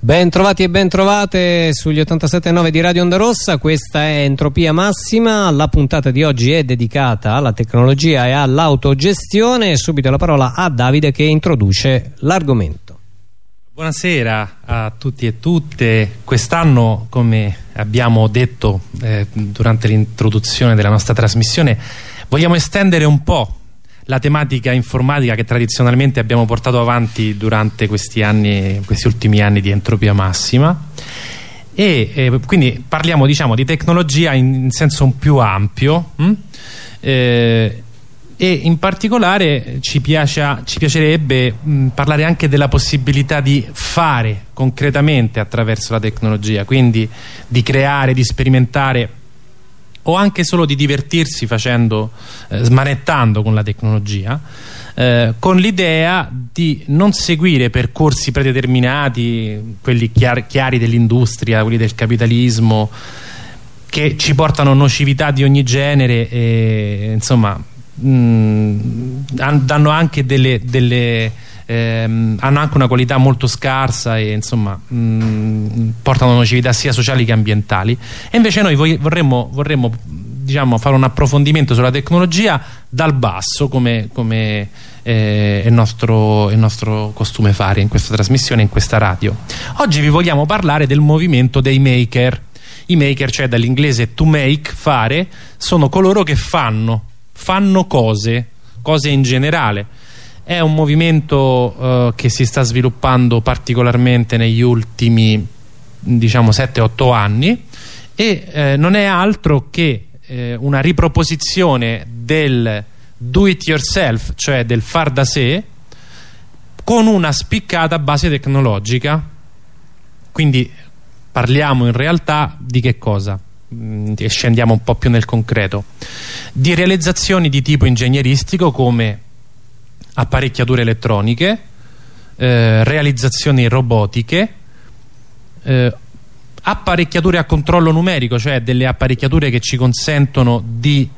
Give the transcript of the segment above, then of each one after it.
Ben trovati e ben trovate sugli 87.9 di Radio Onda Rossa. Questa è Entropia Massima. La puntata di oggi è dedicata alla tecnologia e all'autogestione. Subito la parola a Davide che introduce l'argomento. Buonasera a tutti e tutte. Quest'anno, come abbiamo detto durante l'introduzione della nostra trasmissione, vogliamo estendere un po' la tematica informatica che tradizionalmente abbiamo portato avanti durante questi ultimi anni di Entropia Massima, e quindi parliamo, diciamo, di tecnologia in senso un più ampio, e in particolare ci piacerebbe parlare anche della possibilità di fare concretamente attraverso la tecnologia, quindi di creare, di sperimentare, o anche solo di divertirsi facendo, smanettando con la tecnologia, con l'idea di non seguire percorsi predeterminati, quelli chiari dell'industria, quelli del capitalismo, che ci portano nocività di ogni genere e insomma danno anche hanno anche una qualità molto scarsa e insomma portano nocività sia sociali che ambientali. E invece noi vorremmo diciamo fare un approfondimento sulla tecnologia dal basso, come è il nostro costume fare in questa trasmissione, in questa radio. Oggi vi vogliamo parlare del movimento dei maker. I maker, cioè dall'inglese to make, fare, sono coloro che fanno cose in generale. È un movimento che si sta sviluppando particolarmente negli ultimi, diciamo, 7-8 anni, e non è altro che una riproposizione del do it yourself, cioè del far da sé, con una spiccata base tecnologica. Quindi parliamo in realtà di che cosa? E scendiamo un po' più nel concreto, di realizzazioni di tipo ingegneristico come apparecchiature elettroniche, realizzazioni robotiche, apparecchiature a controllo numerico, cioè delle apparecchiature che ci consentono di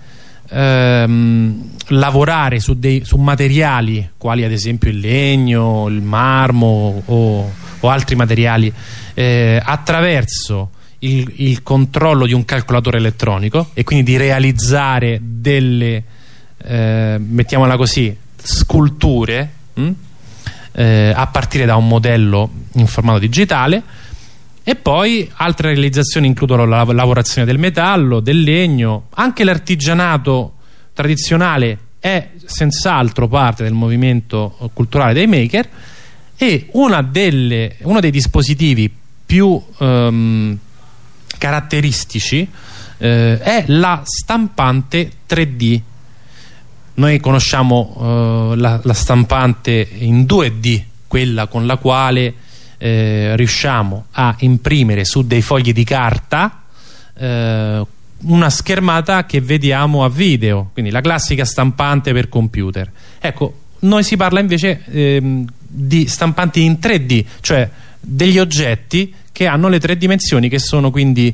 lavorare su materiali quali ad esempio il legno, il marmo o altri materiali attraverso il controllo di un calcolatore elettronico, e quindi di realizzare delle mettiamola così, sculture a partire da un modello in formato digitale. E poi altre realizzazioni includono la lavorazione del metallo, del legno. Anche l'artigianato tradizionale è senz'altro parte del movimento culturale dei maker, e uno dei dispositivi più caratteristici è la stampante 3D. Noi conosciamo la stampante in 2D, quella con la quale riusciamo a imprimere su dei fogli di carta una schermata che vediamo a video, quindi la classica stampante per computer. Ecco, noi si parla invece di stampanti in 3D, cioè degli oggetti che hanno le 3 dimensioni, che sono quindi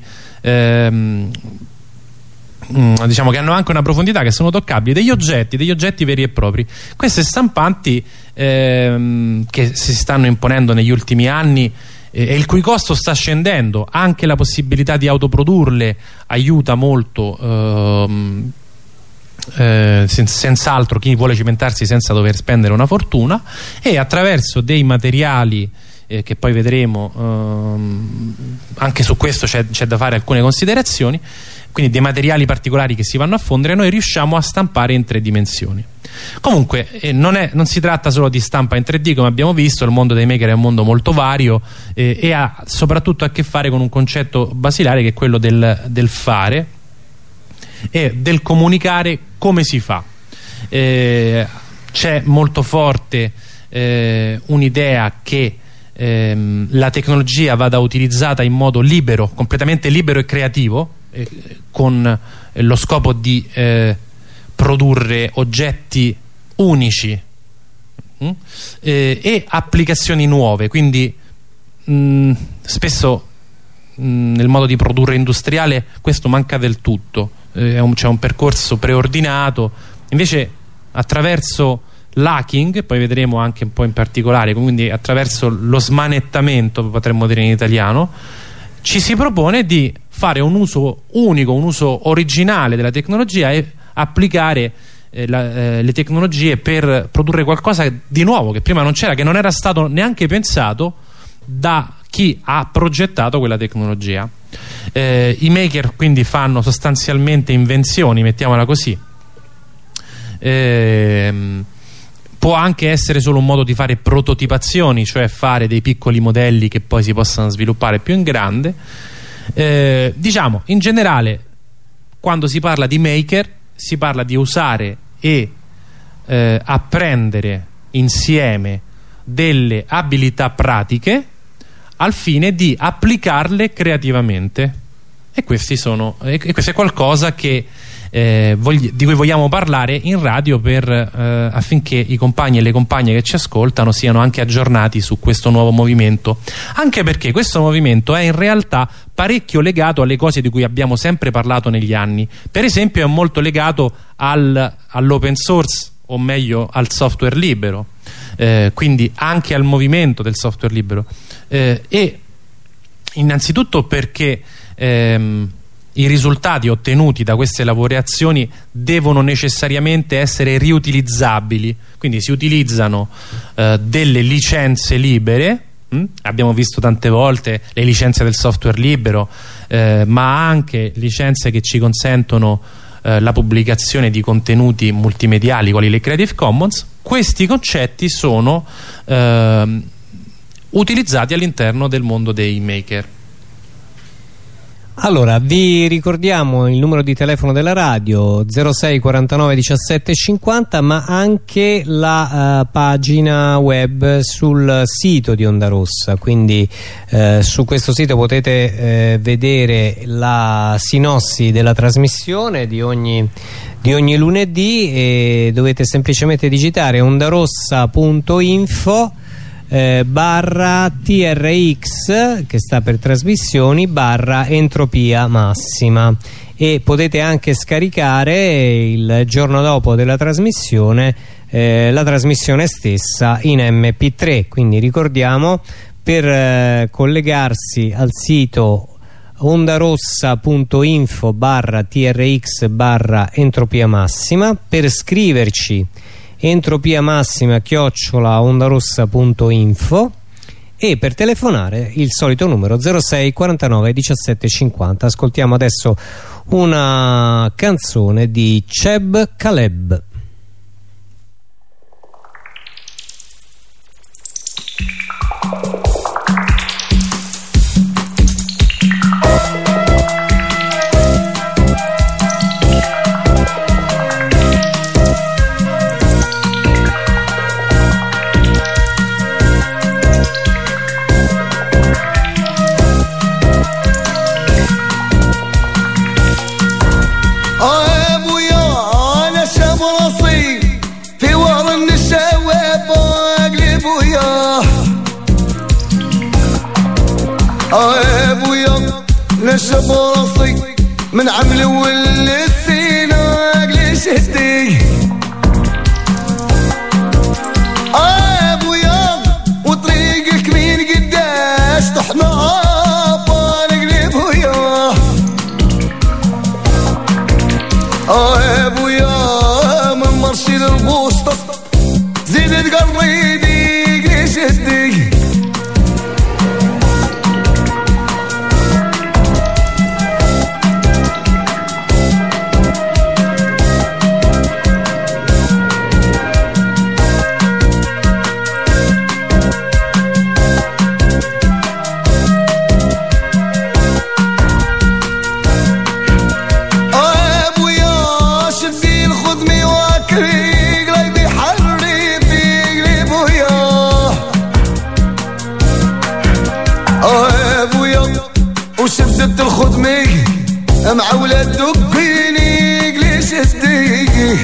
diciamo che hanno anche una profondità, che sono toccabili, degli oggetti veri e propri. Queste stampanti che si stanno imponendo negli ultimi anni e il cui costo sta scendendo, anche la possibilità di autoprodurle aiuta molto senz'altro chi vuole cimentarsi senza dover spendere una fortuna, e attraverso dei materiali che poi vedremo, anche su questo c'è da fare alcune considerazioni, quindi dei materiali particolari che si vanno a fondere, noi riusciamo a stampare in 3 dimensioni. Comunque non si tratta solo di stampa in 3D, come abbiamo visto. Il mondo dei maker è un mondo molto vario e ha soprattutto a che fare con un concetto basilare, che è quello del fare e del comunicare come si fa. C'è molto forte un'idea che la tecnologia vada utilizzata in modo libero, completamente libero e creativo, con lo scopo di produrre oggetti unici e applicazioni nuove. Quindi spesso nel modo di produrre industriale questo manca del tutto, c'è un percorso preordinato. Invece attraverso l'hacking, poi vedremo anche un po' in particolare, quindi attraverso lo smanettamento, potremmo dire in italiano, ci si propone di fare un uso unico, un uso originale della tecnologia e applicare le tecnologie per produrre qualcosa di nuovo che prima non c'era, che non era stato neanche pensato da chi ha progettato quella tecnologia. I maker quindi fanno sostanzialmente invenzioni, mettiamola così. Può anche essere solo un modo di fare prototipazioni, cioè fare dei piccoli modelli che poi si possano sviluppare più in grande. Diciamo, in generale, quando si parla di maker si parla di usare e apprendere insieme delle abilità pratiche al fine di applicarle creativamente, e questo è qualcosa che di cui vogliamo parlare in radio affinché i compagni e le compagne che ci ascoltano siano anche aggiornati su questo nuovo movimento, anche perché questo movimento è in realtà parecchio legato alle cose di cui abbiamo sempre parlato negli anni. Per esempio è molto legato all'open source, o meglio al software libero, quindi anche al movimento del software libero, e innanzitutto perché i risultati ottenuti da queste lavorazioni devono necessariamente essere riutilizzabili, quindi si utilizzano delle licenze libere. Abbiamo visto tante volte le licenze del software libero, ma anche licenze che ci consentono la pubblicazione di contenuti multimediali quali le Creative Commons. Questi concetti sono utilizzati all'interno del mondo dei maker. Allora, vi ricordiamo il numero di telefono della radio 06 49 17 50, ma anche la pagina web sul sito di Onda Rossa, quindi su questo sito potete vedere la sinossi della trasmissione di ogni lunedì, e dovete semplicemente digitare ondarossa.info barra TRX, che sta per trasmissioni, barra entropia massima, e potete anche scaricare il giorno dopo della trasmissione la trasmissione stessa in MP3. Quindi ricordiamo, per collegarsi al sito ondarossa.info barra TRX barra entropia massima, per scriverci entropia massima @ondarossa.info, e per telefonare il solito numero 06 49 17 50. Ascoltiamo adesso una canzone di Cheb Caleb. نشب راسي من عمل والسيناق ليش هدي ابويا وطريقك مين قداش طحنا بالقلب ويا ابويا من مرشي للبوسطة زيد تقريدي ليش هدي وشدت الخدمي مع ولاد دقيني قليش هدي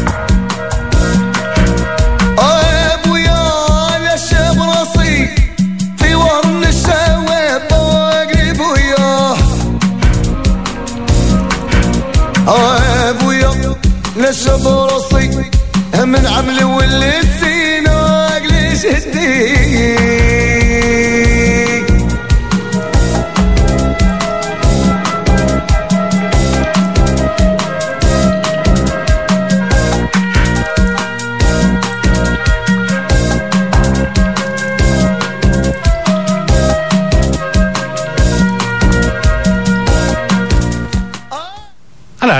ابويا لا شاب راسي في ورن الشواب قريب وياه ابويا لا شاب راسي من عمل واللي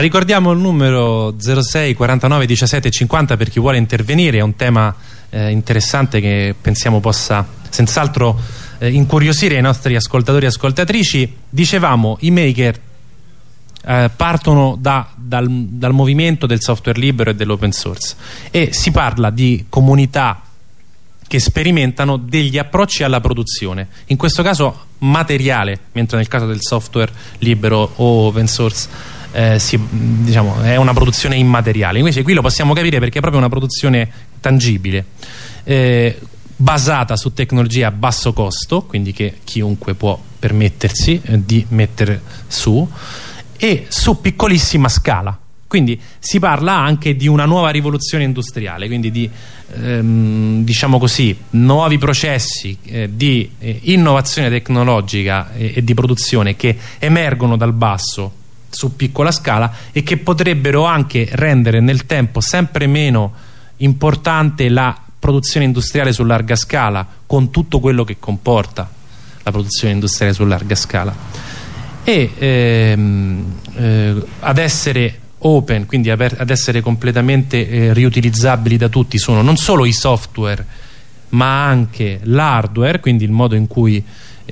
ricordiamo il numero 06 49 17 50 per chi vuole intervenire. È un tema interessante che pensiamo possa senz'altro incuriosire i nostri ascoltatori e ascoltatrici. Dicevamo, i maker partono dal movimento del software libero e dell'open source, e si parla di comunità che sperimentano degli approcci alla produzione, in questo caso materiale, mentre nel caso del software libero o open source diciamo, è una produzione immateriale. Invece qui lo possiamo capire perché è proprio una produzione tangibile, basata su tecnologia a basso costo, quindi che chiunque può permettersi di mettere su, e su piccolissima scala. Quindi si parla anche di una nuova rivoluzione industriale, quindi di diciamo così, nuovi processi di innovazione tecnologica e di produzione che emergono dal basso su piccola scala e che potrebbero anche rendere nel tempo sempre meno importante la produzione industriale su larga scala, con tutto quello che comporta la produzione industriale su larga scala, e ad essere open, quindi ad essere completamente riutilizzabili da tutti, sono non solo i software ma anche l'hardware, quindi il modo in cui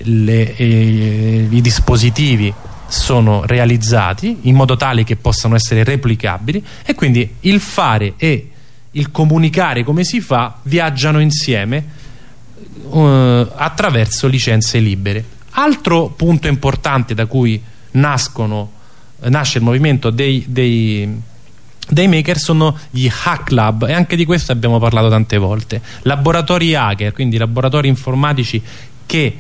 i dispositivi sono realizzati in modo tale che possano essere replicabili, e quindi il fare e il comunicare come si fa viaggiano insieme attraverso licenze libere. Altro punto importante da cui nasce il movimento dei maker sono gli hack lab, e anche di questo abbiamo parlato tante volte. Laboratori hacker, quindi laboratori informatici che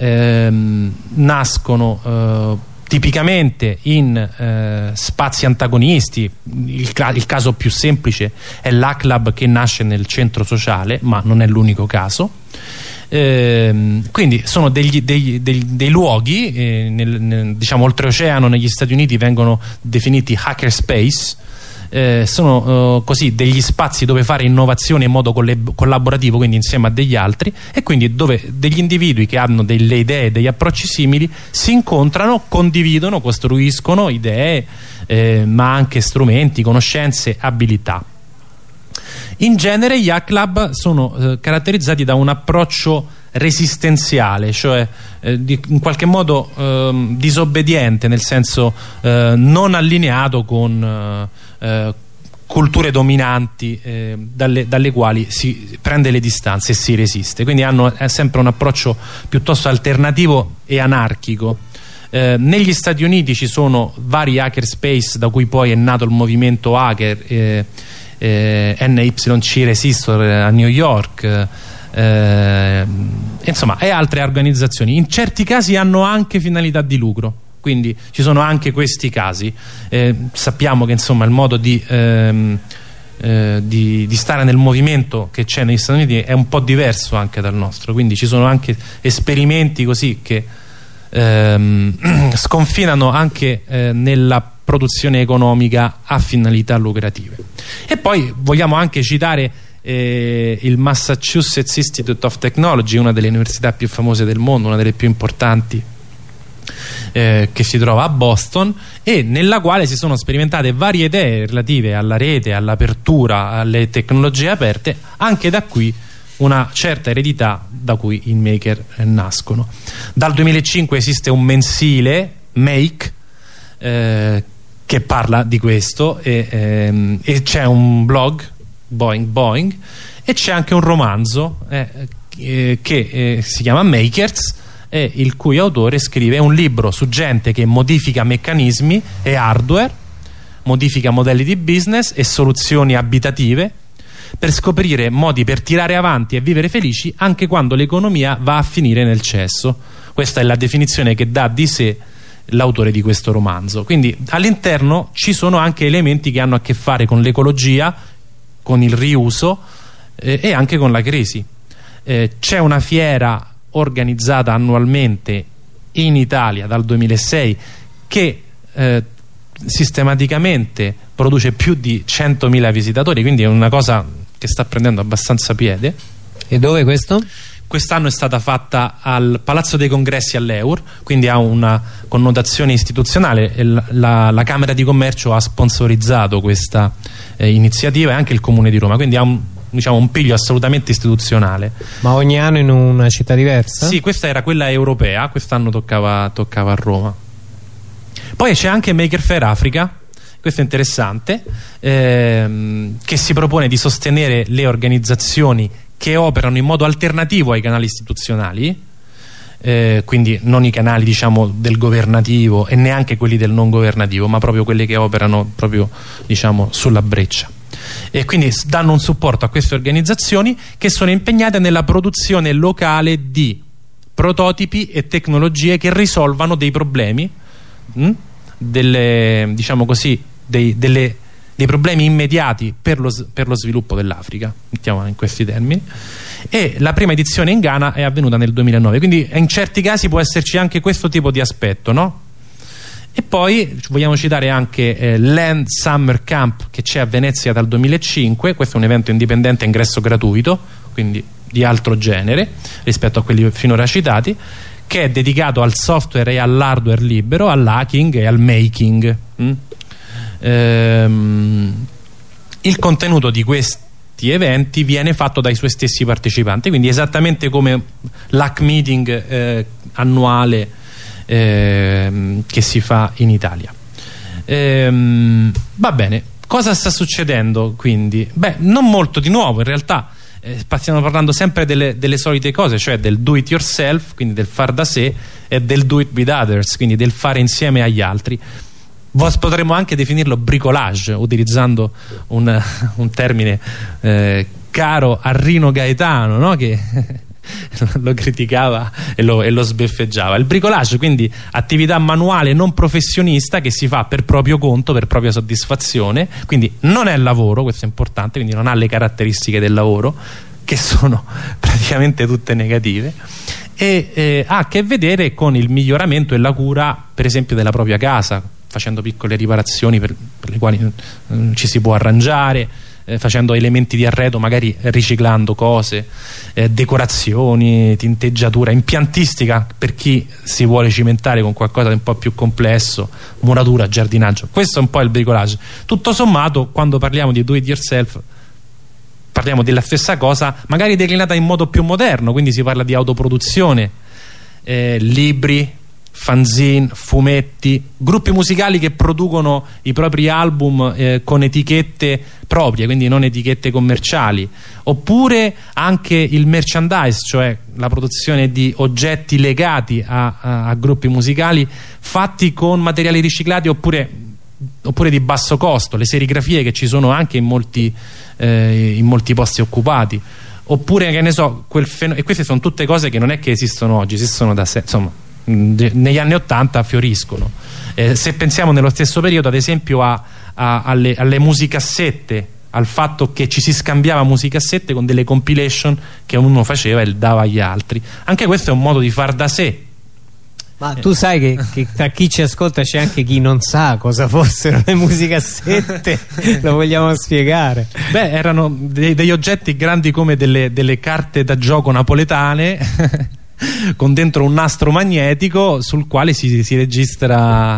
nascono tipicamente in spazi antagonisti. Il caso più semplice è l'hack lab che nasce nel centro sociale, ma non è l'unico caso. Quindi sono dei luoghi diciamo oltreoceano. Negli Stati Uniti vengono definiti hacker space. Sono così degli spazi dove fare innovazione in modo collaborativo, quindi insieme a degli altri, e quindi dove degli individui che hanno delle idee, degli approcci simili si incontrano, condividono, costruiscono idee, ma anche strumenti, conoscenze, abilità. In genere gli hack lab sono caratterizzati da un approccio resistenziale, cioè in qualche modo disobbediente, nel senso non allineato con culture dominanti dalle quali si prende le distanze e si resiste. Quindi hanno sempre un approccio piuttosto alternativo e anarchico. Negli Stati Uniti ci sono vari hackerspace, da cui poi è nato il movimento hacker, NYC Resistor a New York, insomma, e altre organizzazioni. In certi casi hanno anche finalità di lucro, quindi ci sono anche questi casi. Sappiamo che insomma il modo di stare nel movimento che c'è negli Stati Uniti è un po' diverso anche dal nostro, quindi ci sono anche esperimenti così che sconfinano anche nella produzione economica a finalità lucrative. E poi vogliamo anche citare il Massachusetts Institute of Technology, una delle università più famose del mondo, una delle più importanti, che si trova a Boston, e nella quale si sono sperimentate varie idee relative alla rete, all'apertura, alle tecnologie aperte. Anche da qui una certa eredità da cui i maker nascono. Dal 2005 esiste un mensile, Make, che parla di questo, e c'è un blog, Boing Boing, e c'è anche un romanzo che si chiama Makers, e il cui autore scrive un libro su gente che modifica meccanismi e hardware, modifica modelli di business e soluzioni abitative per scoprire modi per tirare avanti e vivere felici anche quando l'economia va a finire nel cesso. Questa è la definizione che dà di sé l'autore di questo romanzo. Quindi all'interno ci sono anche elementi che hanno a che fare con l'ecologia, con il riuso e anche con la crisi. C'è una fiera organizzata annualmente in Italia dal 2006 che sistematicamente produce più di 100.000 visitatori, quindi è una cosa che sta prendendo abbastanza piede, E dove questo? Quest'anno è stata fatta al Palazzo dei Congressi all'Eur, quindi ha una connotazione istituzionale. La Camera di Commercio ha sponsorizzato questa iniziativa e anche il Comune di Roma, quindi ha un piglio assolutamente istituzionale. Ma ogni anno in una città diversa? Sì, questa era quella europea, quest'anno toccava a Roma. Poi c'è anche Maker Faire Africa, questo è interessante, che si propone di sostenere le organizzazioni che operano in modo alternativo ai canali istituzionali, quindi non i canali del governativo e neanche quelli del non governativo, ma proprio quelli che operano proprio sulla breccia, e quindi danno un supporto a queste organizzazioni che sono impegnate nella produzione locale di prototipi e tecnologie che risolvano dei problemi, dei problemi immediati per lo sviluppo dell'Africa, mettiamola in questi termini. E la prima edizione in Ghana è avvenuta nel 2009, quindi in certi casi può esserci anche questo tipo di aspetto, no? E poi vogliamo citare anche Land Summer Camp, che c'è a Venezia dal 2005. Questo è un evento indipendente a ingresso gratuito, quindi di altro genere rispetto a quelli finora citati, che è dedicato al software e all'hardware libero, all'hacking e al making. Il contenuto di questi eventi viene fatto dai suoi stessi partecipanti, quindi esattamente come l'hack meeting annuale che si fa in Italia. Va bene, cosa sta succedendo quindi? Beh, non molto di nuovo in realtà. Stiamo parlando sempre delle solite cose, cioè del do it yourself, quindi del far da sé, e del do it with others, quindi del fare insieme agli altri. Potremmo anche definirlo bricolage, utilizzando un termine caro a Rino Gaetano, no? Che lo criticava e lo sbeffeggiava. Il bricolage, quindi attività manuale non professionista che si fa per proprio conto, per propria soddisfazione, quindi non è lavoro, questo è importante, quindi non ha le caratteristiche del lavoro, che sono praticamente tutte negative, e ha a che vedere con il miglioramento e la cura, per esempio, della propria casa, facendo piccole riparazioni per le quali ci si può arrangiare, facendo elementi di arredo, magari riciclando cose, decorazioni, tinteggiatura, impiantistica per chi si vuole cimentare con qualcosa di un po' più complesso, muratura, giardinaggio. Questo è un po' il bricolage. Tutto sommato, quando parliamo di do it yourself parliamo della stessa cosa, magari declinata in modo più moderno, quindi si parla di autoproduzione, libri, fanzine, fumetti, gruppi musicali che producono i propri album con etichette proprie, quindi non etichette commerciali, oppure anche il merchandise, cioè la produzione di oggetti legati a gruppi musicali fatti con materiali riciclati oppure di basso costo, le serigrafie che ci sono anche in molti posti occupati, oppure, che ne so, e queste sono tutte cose che non è che esistono oggi, esistono da insomma, negli anni '80 fioriscono. Se pensiamo nello stesso periodo ad esempio alle musicassette, al fatto che ci si scambiava musicassette con delle compilation che uno faceva e dava agli altri, anche questo è un modo di far da sé. Ma tu sai che tra chi ci ascolta c'è anche chi non sa cosa fossero le musicassette. Lo vogliamo spiegare? Beh, erano degli oggetti grandi come delle carte da gioco napoletane con dentro un nastro magnetico sul quale si registrava,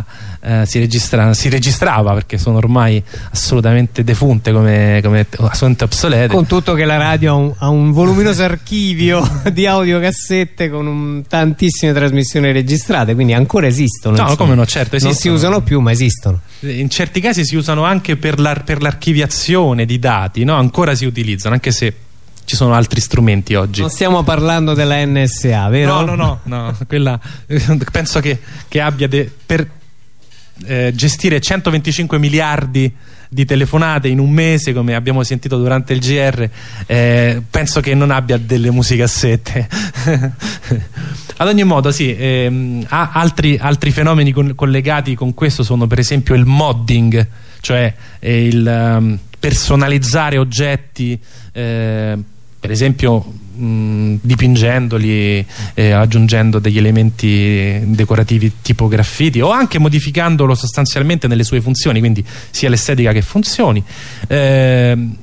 perché sono ormai assolutamente defunte, come assolutamente obsolete. Con tutto che la radio ha un voluminoso archivio di audiocassette con tantissime trasmissioni registrate, quindi ancora esistono. No, come no, certo, esistono. Non si usano più, ma esistono. In certi casi si usano anche per l'archiviazione di dati, no? Ancora si utilizzano, anche se ci sono altri strumenti oggi. Non stiamo parlando della NSA, vero? No, quella penso che abbia per gestire 125 miliardi di telefonate in un mese, come abbiamo sentito durante il GR, penso che non abbia delle musicassette. Ad ogni modo sì, altri fenomeni collegati con questo sono per esempio il modding, cioè il personalizzare oggetti, per esempio dipingendoli, aggiungendo degli elementi decorativi tipo graffiti, o anche modificandolo sostanzialmente nelle sue funzioni, quindi sia l'estetica che funzioni. C'è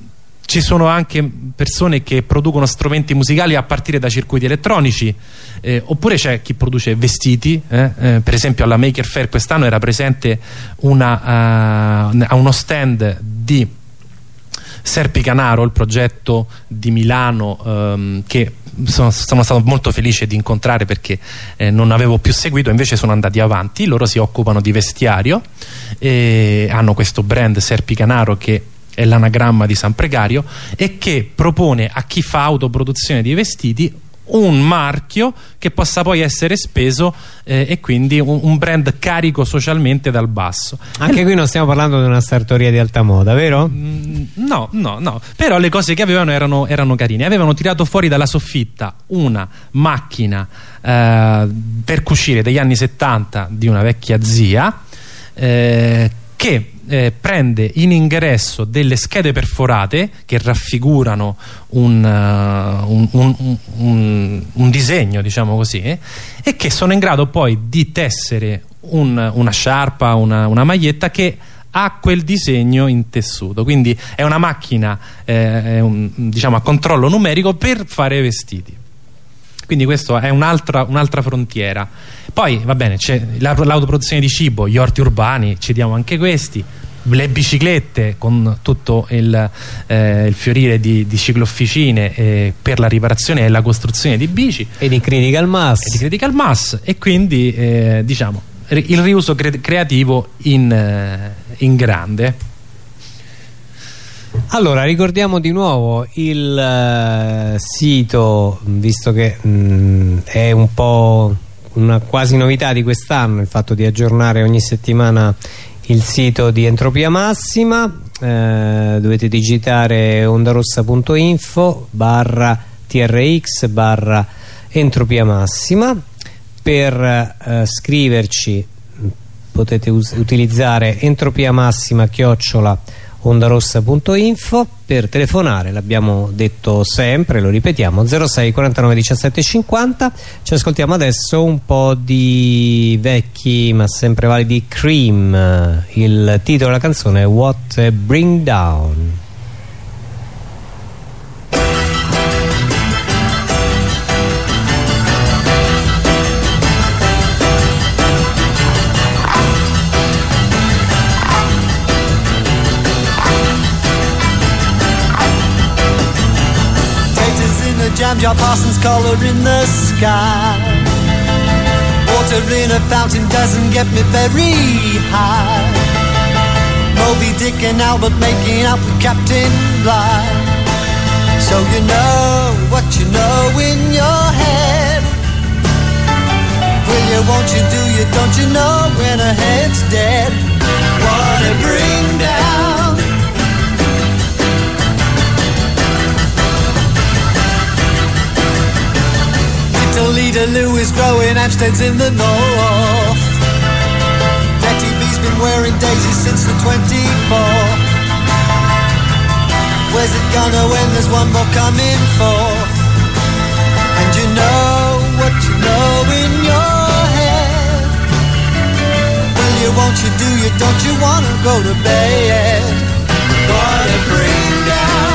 Ci sono anche persone che producono strumenti musicali a partire da circuiti elettronici, oppure c'è chi produce vestiti, per esempio alla Maker Faire quest'anno era presente a uno stand di Serpi Canaro, il progetto di Milano, che sono stato molto felice di incontrare perché non avevo più seguito, invece sono andati avanti. Loro si occupano di vestiario e hanno questo brand Serpi Canaro, che è l'anagramma di San Precario, e che propone a chi fa autoproduzione di vestiti un marchio che possa poi essere speso, e quindi un brand carico socialmente dal basso. Anche qui non stiamo parlando di una sartoria di alta moda, vero? No, però le cose che avevano erano carine. Avevano tirato fuori dalla soffitta una macchina per cucire degli anni 70 di una vecchia zia, che prende in ingresso delle schede perforate che raffigurano un disegno, diciamo così, e che sono in grado poi di tessere una sciarpa, una maglietta che ha quel disegno in tessuto. Quindi è una macchina diciamo a controllo numerico per fare vestiti. Quindi questo è un'altra frontiera. Poi va bene, c'è l'autoproduzione di cibo, gli orti urbani, citiamo anche questi, le biciclette con tutto il fiorire di ciclofficine per la riparazione e la costruzione di bici, E di Critical Mass. E quindi diciamo il riuso creativo in grande. Allora, ricordiamo di nuovo il sito, visto che è un po' una quasi novità di quest'anno il fatto di aggiornare ogni settimana il sito di Entropia Massima. Dovete digitare ondarossa.info/trx/Entropia Massima. Per scriverci potete utilizzare entropiamassima@ondarossa.info. Per telefonare, l'abbiamo detto sempre, lo ripetiamo, 06 49 17 50. Ci ascoltiamo adesso un po' di vecchi ma sempre validi Cream. Il titolo della canzone è What a Bring Down. Jam jar Parsons colour in the sky. Water in a fountain doesn't get me very high. Moby Dick and Albert making out with Captain Bligh. So you know what you know in your head. Will you, won't you, do you, don't you know when a head's dead? What a bring down. Leaderloo is growing, Hampstead's in the north. Betty B's been wearing daisies since the 24th. Where's it gonna end? There's one more coming forth. And you know what you know in your head. Will you, won't you, do you, don't you wanna go to bed? What a bring down.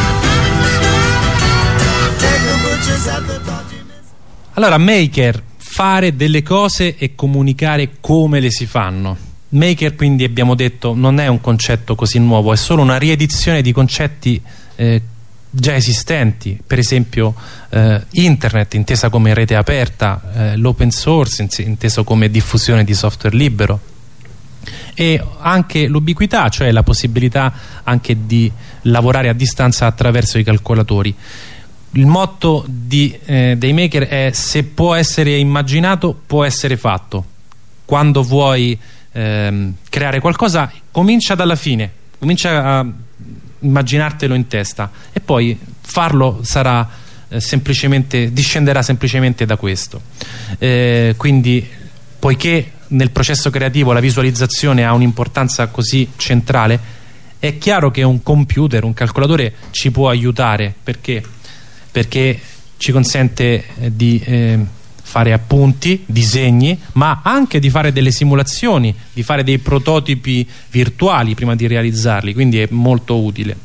Allora, Maker fare delle cose e comunicare come le si fanno. Maker, quindi, abbiamo detto, non è un concetto così nuovo, è solo una riedizione di concetti già esistenti, per esempio internet intesa come rete aperta, l'open source inteso come diffusione di software libero, e anche l'ubiquità, cioè la possibilità anche di lavorare a distanza attraverso i calcolatori. Il motto dei Maker è: se può essere immaginato, può essere fatto. Quando vuoi creare qualcosa, comincia dalla fine, comincia a immaginartelo in testa, e poi farlo sarà discenderà semplicemente da questo. Quindi, poiché nel processo creativo la visualizzazione ha un'importanza così centrale, è chiaro che un computer, un calcolatore ci può aiutare, perché ci consente di fare appunti, disegni, ma anche di fare delle simulazioni, di fare dei prototipi virtuali prima di realizzarli, quindi è molto utile.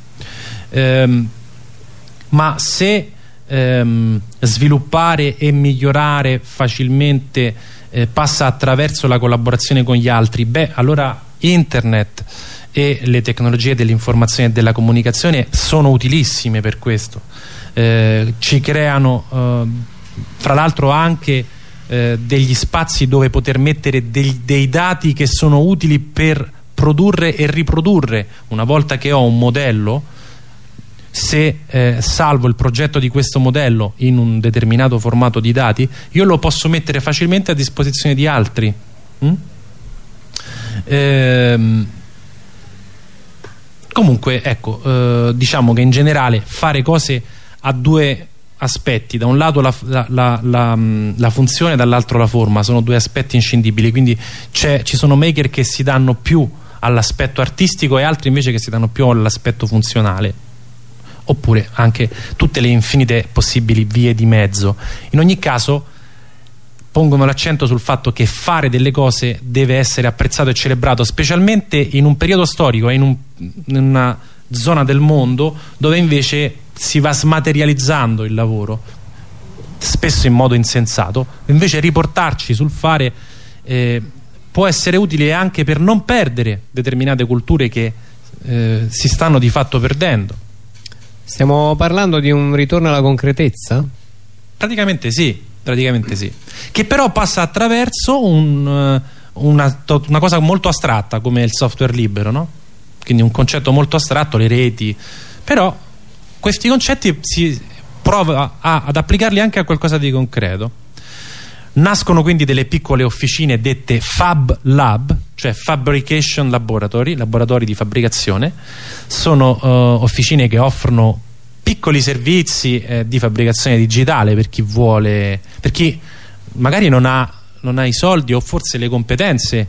Ma se sviluppare e migliorare facilmente passa attraverso la collaborazione con gli altri, allora internet e le tecnologie dell'informazione e della comunicazione sono utilissime per questo. Ci creano fra l'altro anche degli spazi dove poter mettere dei dati che sono utili per produrre e riprodurre. Una volta che ho un modello, se salvo il progetto di questo modello in un determinato formato di dati, io lo posso mettere facilmente a disposizione di altri. Comunque, ecco, diciamo che in generale fare cose ha due aspetti: da un lato la funzione, dall'altro la forma. Sono due aspetti inscindibili, quindi ci sono maker che si danno più all'aspetto artistico e altri invece che si danno più all'aspetto funzionale, oppure anche tutte le infinite possibili vie di mezzo. In ogni caso pongono l'accento sul fatto che fare delle cose deve essere apprezzato e celebrato, specialmente in un periodo storico e in una zona del mondo dove invece si va smaterializzando il lavoro, spesso in modo insensato. Invece riportarci sul fare può essere utile anche per non perdere determinate culture che si stanno di fatto perdendo. Stiamo parlando di un ritorno alla concretezza? Praticamente sì, che però passa attraverso una cosa molto astratta come il software libero, no? Quindi un concetto molto astratto, le reti, però questi concetti si prova ad applicarli anche a qualcosa di concreto. Nascono quindi delle piccole officine dette Fab Lab, cioè Fabrication Laboratory, laboratori di fabbricazione. Sono officine che offrono piccoli servizi di fabbricazione digitale per chi vuole, per chi magari non ha i soldi o forse le competenze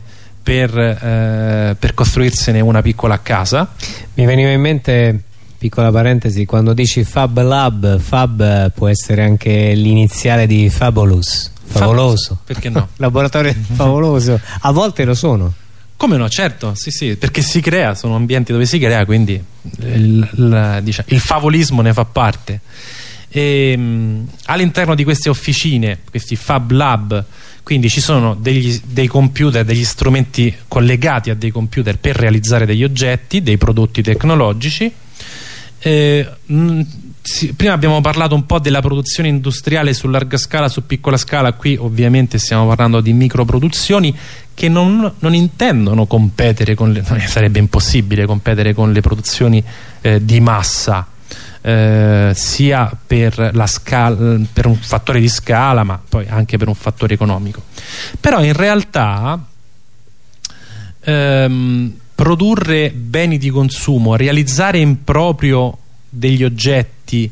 per costruirsene una piccola a casa. Mi veniva in mente, piccola parentesi, quando dici Fab Lab, Fab può essere anche l'iniziale di Fabulous, favoloso, perché no? Laboratorio favoloso, a volte lo sono. Come no, certo, sì, perché si crea, sono ambienti dove si crea, quindi il favolismo ne fa parte. All'interno di queste officine, questi Fab Lab, quindi ci sono dei computer, degli strumenti collegati a dei computer per realizzare degli oggetti, dei prodotti tecnologici. Prima abbiamo parlato un po' della produzione industriale su larga scala, su piccola scala. Qui ovviamente stiamo parlando di microproduzioni che non intendono competere con sarebbe impossibile competere con le produzioni di massa, sia per la scala, per un fattore di scala, ma poi anche per un fattore economico. Però in realtà produrre beni di consumo, realizzare in proprio degli oggetti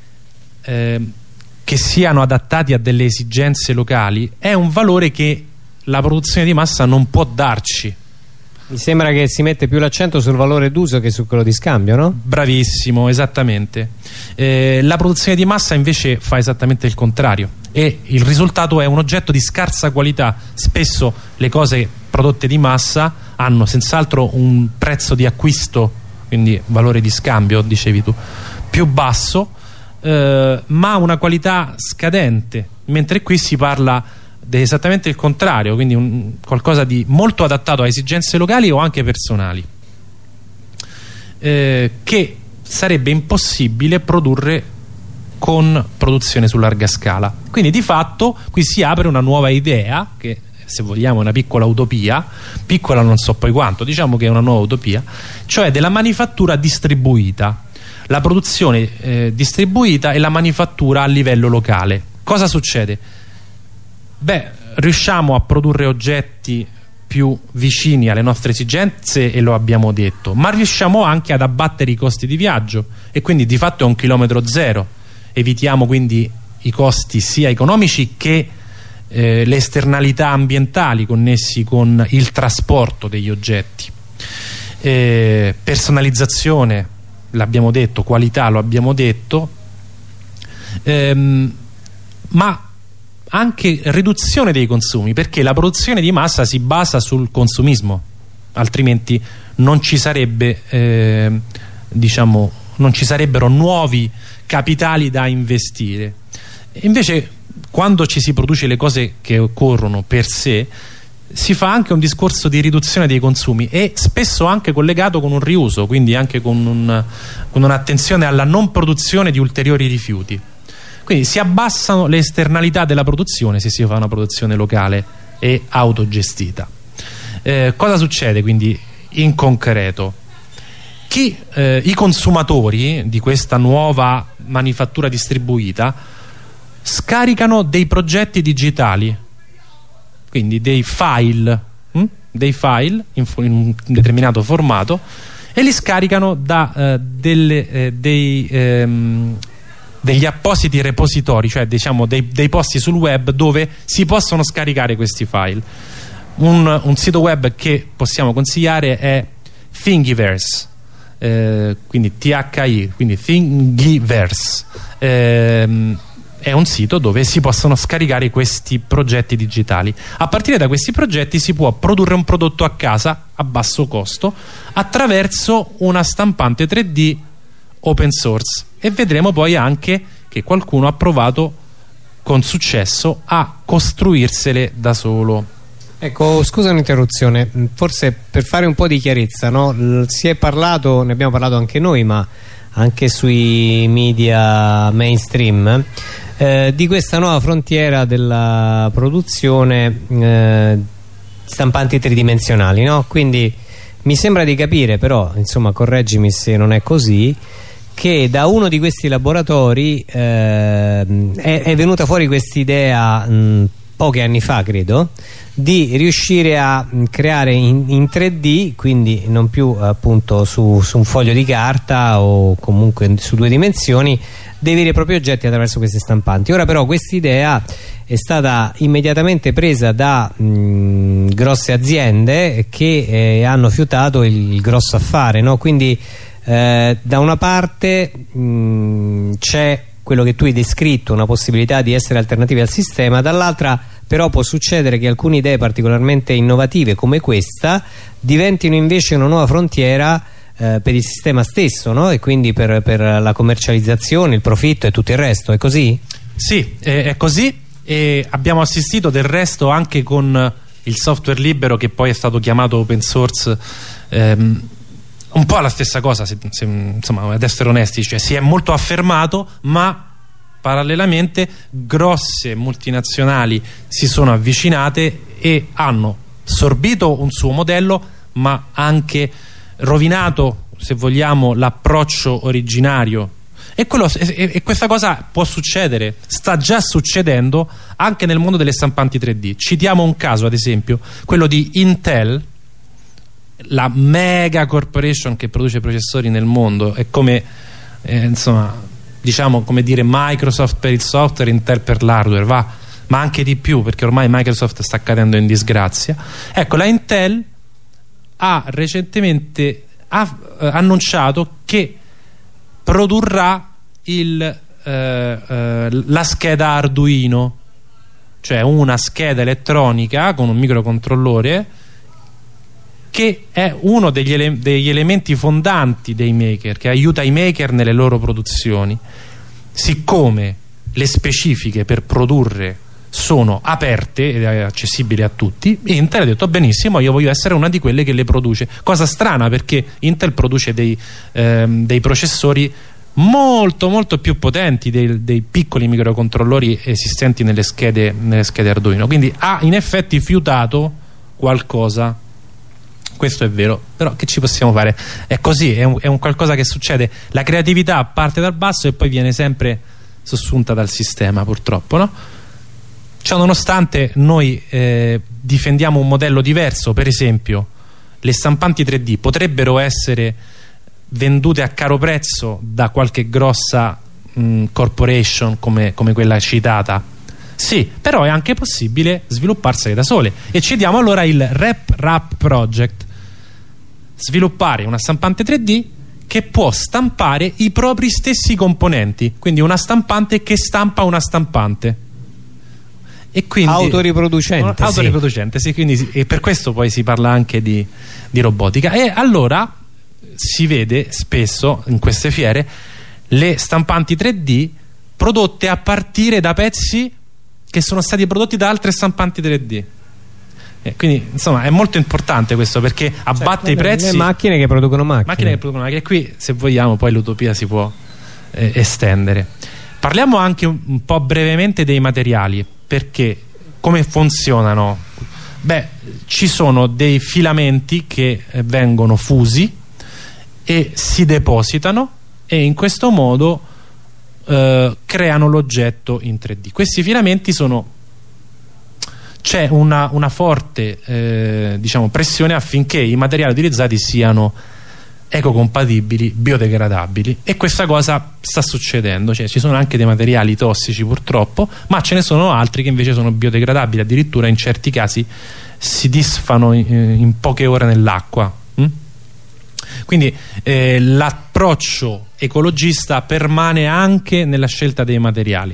che siano adattati a delle esigenze locali è un valore che la produzione di massa non può darci. Mi sembra che si mette più l'accento sul valore d'uso che su quello di scambio, no? Bravissimo, esattamente. La produzione di massa invece fa esattamente il contrario e il risultato è un oggetto di scarsa qualità. Spesso le cose prodotte di massa hanno senz'altro un prezzo di acquisto, quindi valore di scambio, dicevi tu, più basso, ma una qualità scadente, mentre qui si parla esattamente il contrario, quindi qualcosa di molto adattato a esigenze locali o anche personali, che sarebbe impossibile produrre con produzione su larga scala. Quindi di fatto qui si apre una nuova idea, che se vogliamo è una piccola utopia, piccola non so poi quanto, diciamo che è una nuova utopia, cioè della manifattura distribuita, la produzione distribuita e la manifattura a livello locale. Cosa succede? Beh, riusciamo a produrre oggetti più vicini alle nostre esigenze, e lo abbiamo detto, ma riusciamo anche ad abbattere i costi di viaggio, e quindi di fatto è un chilometro zero. Evitiamo quindi i costi sia economici che le esternalità ambientali connessi con il trasporto degli oggetti. Personalizzazione l'abbiamo detto, qualità lo abbiamo detto, ma anche riduzione dei consumi, perché la produzione di massa si basa sul consumismo, altrimenti non ci sarebbe diciamo, non ci sarebbero nuovi capitali da investire. Invece quando ci si produce le cose che occorrono per sé, si fa anche un discorso di riduzione dei consumi, e spesso anche collegato con un riuso, quindi anche con un'attenzione alla non produzione di ulteriori rifiuti. Quindi si abbassano le esternalità della produzione se si fa una produzione locale e autogestita. Cosa succede quindi in concreto? I consumatori di questa nuova manifattura distribuita scaricano dei progetti digitali, quindi dei file in un determinato formato, e li scaricano da degli appositi repositori, cioè diciamo dei posti sul web dove si possono scaricare questi file. Un sito web che possiamo consigliare è Thingiverse, quindi THI, quindi Thingiverse. È un sito dove si possono scaricare questi progetti digitali. A partire da questi progetti si può produrre un prodotto a casa a basso costo attraverso una stampante 3D open source, e vedremo poi anche che qualcuno ha provato con successo a costruirsele da solo. Ecco, scusa un'interruzione, forse per fare un po' di chiarezza, no? Si è parlato, ne abbiamo parlato anche noi, ma anche sui media mainstream, di questa nuova frontiera della produzione stampanti tridimensionali, no? Quindi mi sembra di capire, però insomma correggimi se non è così, che da uno di questi laboratori è venuta fuori quest'idea pochi anni fa, credo, di riuscire a creare in 3D, quindi non più appunto su un foglio di carta o comunque su 2 dimensioni, dei veri e propri oggetti attraverso queste stampanti. Ora però quest'idea è stata immediatamente presa da grosse aziende che hanno fiutato il grosso affare, no? Quindi da una parte c'è quello che tu hai descritto, una possibilità di essere alternativi al sistema, dall'altra però può succedere che alcune idee particolarmente innovative come questa diventino invece una nuova frontiera per il sistema stesso, no? E quindi per la commercializzazione, il profitto e tutto il resto. È così? Sì, è così, e abbiamo assistito del resto anche con il software libero, che poi è stato chiamato open source, un po' la stessa cosa, insomma, ad essere onesti, cioè si è molto affermato, ma parallelamente grosse multinazionali si sono avvicinate e hanno sorbito un suo modello, ma anche rovinato, se vogliamo, l'approccio originario. E questa cosa può succedere, sta già succedendo anche nel mondo delle stampanti 3D. Citiamo un caso, ad esempio quello di Intel, la mega corporation che produce processori nel mondo. È come insomma, diciamo, come dire Microsoft per il software, Intel per l'hardware, va, ma anche di più, perché ormai Microsoft sta cadendo in disgrazia. Ecco, la Intel ha recentemente annunciato che produrrà la scheda Arduino, cioè una scheda elettronica con un microcontrollore, che è uno degli elementi fondanti dei maker, che aiuta i maker nelle loro produzioni. Siccome le specifiche per produrre sono aperte ed accessibili a tutti. Intel ha detto benissimo, io voglio essere una di quelle che le produce, cosa strana perché Intel produce dei processori molto molto più potenti dei piccoli microcontrollori esistenti nelle schede Arduino, quindi ha in effetti fiutato qualcosa. Questo è vero, però che ci possiamo fare? È così, è un qualcosa che succede. La creatività parte dal basso e poi viene sempre sussunta dal sistema, purtroppo, no? Ciò nonostante noi difendiamo un modello diverso. Per esempio le stampanti 3D potrebbero essere vendute a caro prezzo da qualche grossa corporation come quella citata, sì, però è anche possibile svilupparsele da sole, e ci diamo allora il RepRap Project: sviluppare una stampante 3D che può stampare i propri stessi componenti, quindi una stampante che stampa una stampante, e quindi autoriproducente, sì, quindi e per questo poi si parla anche di robotica. E allora si vede spesso in queste fiere le stampanti 3D prodotte a partire da pezzi che sono stati prodotti da altre stampanti 3D. Quindi insomma è molto importante questo, perché abbatte i prezzi. Le macchine che producono macchine. E qui, se vogliamo, poi l'utopia si può estendere. Parliamo anche un po' brevemente dei materiali, perché come funzionano? Beh, ci sono dei filamenti che vengono fusi e si depositano, e in questo modo creano l'oggetto in 3D. Questi filamenti c'è una forte diciamo pressione affinché i materiali utilizzati siano ecocompatibili, biodegradabili, e questa cosa sta succedendo. Cioè, ci sono anche dei materiali tossici purtroppo, ma ce ne sono altri che invece sono biodegradabili, addirittura in certi casi si disfano in poche ore nell'acqua. Quindi l'approccio ecologista permane anche nella scelta dei materiali.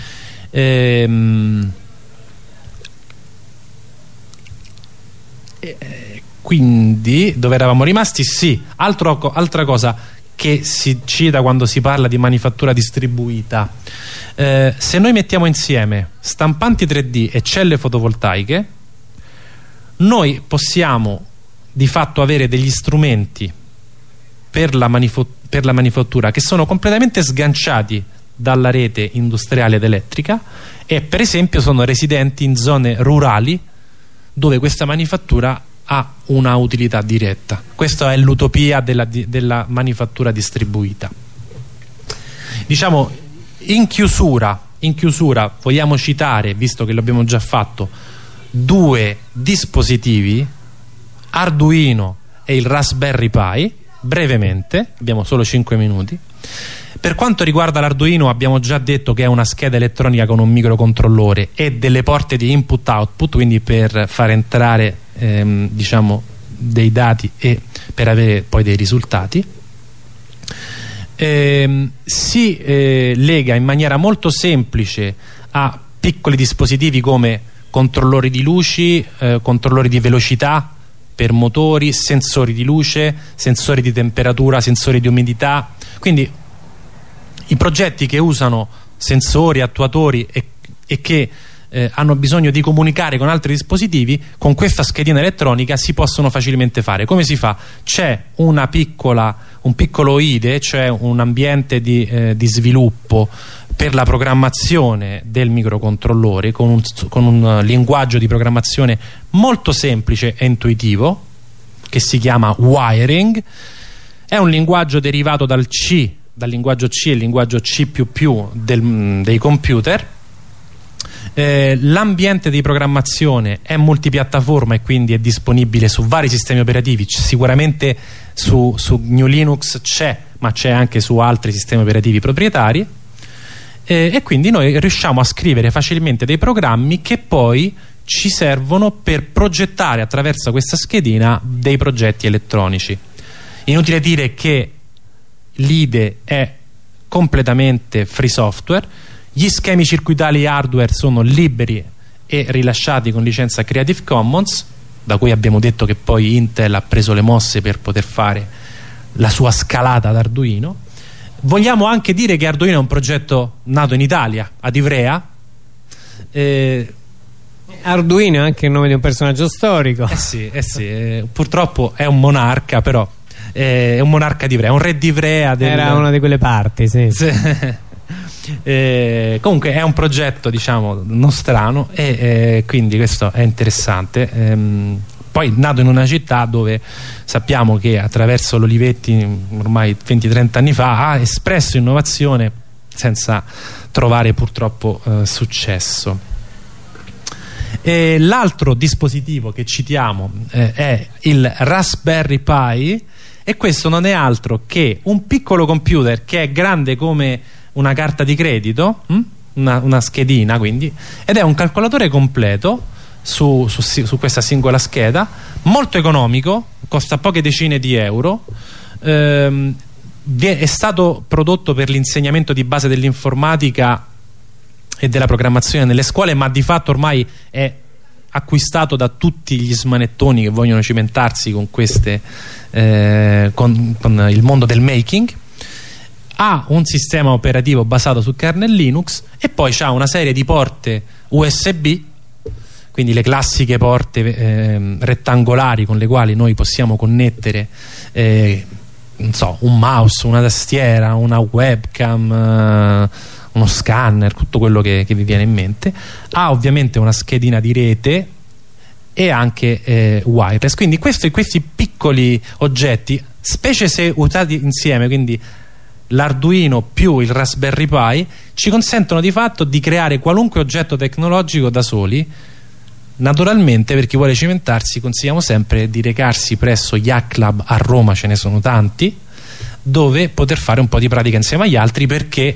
Quindi dove eravamo rimasti? Sì, altra cosa che si cita quando si parla di manifattura distribuita: se noi mettiamo insieme stampanti 3D e celle fotovoltaiche, noi possiamo di fatto avere degli strumenti per la manifattura che sono completamente sganciati dalla rete industriale ed elettrica, e per esempio sono residenti in zone rurali dove questa manifattura ha una utilità diretta. Questa è l'utopia della manifattura distribuita. Diciamo, in chiusura vogliamo citare, visto che l'abbiamo già fatto, due dispositivi, Arduino e il Raspberry Pi. Brevemente, abbiamo solo 5 minuti. Per quanto riguarda l'Arduino, abbiamo già detto che è una scheda elettronica con un microcontrollore e delle porte di input-output, quindi per far entrare diciamo dei dati e per avere poi dei risultati. Si lega in maniera molto semplice a piccoli dispositivi come controllori di luci, controllori di velocità per motori, sensori di luce, sensori di temperatura, sensori di umidità. Quindi i progetti che usano sensori, attuatori e che hanno bisogno di comunicare con altri dispositivi, con questa schedina elettronica si possono facilmente fare. Come si fa? C'è un piccolo IDE, cioè un ambiente di sviluppo per la programmazione del microcontrollore, con un linguaggio di programmazione molto semplice e intuitivo che si chiama wiring. È un linguaggio derivato dal linguaggio C e il linguaggio C++ dei computer. L'ambiente di programmazione è multipiattaforma e quindi è disponibile su vari sistemi operativi. Sicuramente su GNU Linux c'è, ma c'è anche su altri sistemi operativi proprietari, e quindi noi riusciamo a scrivere facilmente dei programmi che poi ci servono per progettare attraverso questa schedina dei progetti elettronici. Inutile dire che l'IDE è completamente free software. Gli schemi circuitali hardware sono liberi e rilasciati con licenza Creative Commons, da cui abbiamo detto che poi Intel ha preso le mosse per poter fare la sua scalata ad Arduino. Vogliamo anche dire che Arduino è un progetto nato in Italia, ad Ivrea, Arduino è anche il nome di un personaggio storico. Sì, purtroppo è un monarca, però è un monarca di Ivrea, un re di Ivrea era una di quelle parti, sì. Comunque è un progetto, diciamo, nostrano, e quindi questo è interessante. Poi nato in una città dove sappiamo che attraverso l'Olivetti ormai 20-30 anni fa ha espresso innovazione senza trovare purtroppo successo. L'altro dispositivo che citiamo è il Raspberry Pi, e questo non è altro che un piccolo computer che è grande come una carta di credito, una schedina, quindi, ed è un calcolatore completo su questa singola scheda, molto economico, costa poche decine di euro. È stato prodotto per l'insegnamento di base dell'informatica e della programmazione nelle scuole, ma di fatto ormai è acquistato da tutti gli smanettoni che vogliono cimentarsi con queste con il mondo del making. Ha un sistema operativo basato su kernel Linux e poi ha una serie di porte USB, quindi le classiche porte rettangolari con le quali noi possiamo connettere non so, un mouse, una tastiera, una webcam, uno scanner, tutto quello che vi viene in mente. Ha ovviamente una schedina di rete e anche wireless, quindi questi piccoli oggetti, specie se usati insieme, quindi l'Arduino più il Raspberry Pi, ci consentono di fatto di creare qualunque oggetto tecnologico da soli. Naturalmente, per chi vuole cimentarsi, consigliamo sempre di recarsi presso gli Hack Lab, a Roma ce ne sono tanti, dove poter fare un po' di pratica insieme agli altri, perché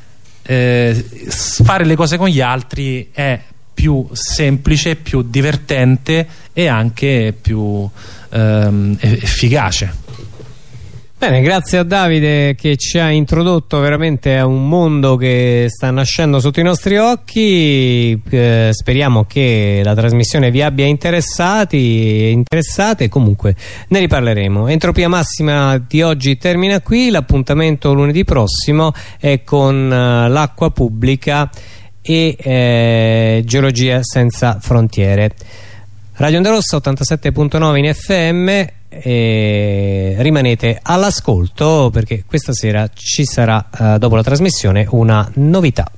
fare le cose con gli altri è più semplice, più divertente e anche più efficace. Bene, grazie a Davide che ci ha introdotto veramente a un mondo che sta nascendo sotto i nostri occhi. Speriamo che la trasmissione vi abbia interessate, comunque ne riparleremo. Entropia Massima di oggi termina qui, l'appuntamento lunedì prossimo è con l'acqua pubblica e Geologia senza frontiere. Radio Onda Rossa 87.9 in FM, e rimanete all'ascolto perché questa sera ci sarà dopo la trasmissione una novità.